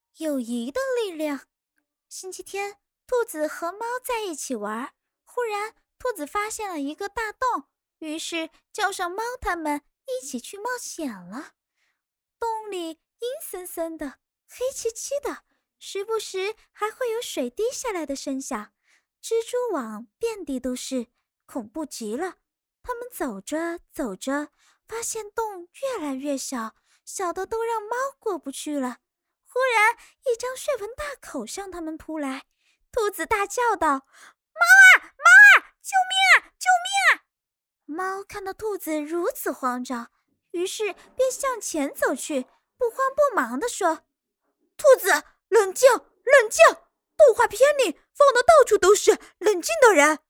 友谊的力量。星期天，兔子和猫在一起玩，忽然兔子发现了一个大洞，于是叫上猫它们一起去冒险了。洞里阴森森的，黑漆漆的，时不时还会有水滴下来的声响，蜘蛛网遍地都是，恐怖极了。他们走着走着，发现洞越来越小，小的都让猫过不去了。忽然，一张血盆大口向他们扑来，兔子大叫道：“猫啊，猫啊，救命啊，救命啊！”猫看到兔子如此慌张，于是便向前走去，不慌不忙地说：“兔子，冷静，冷静！动画片里放的到处都是冷静的人。”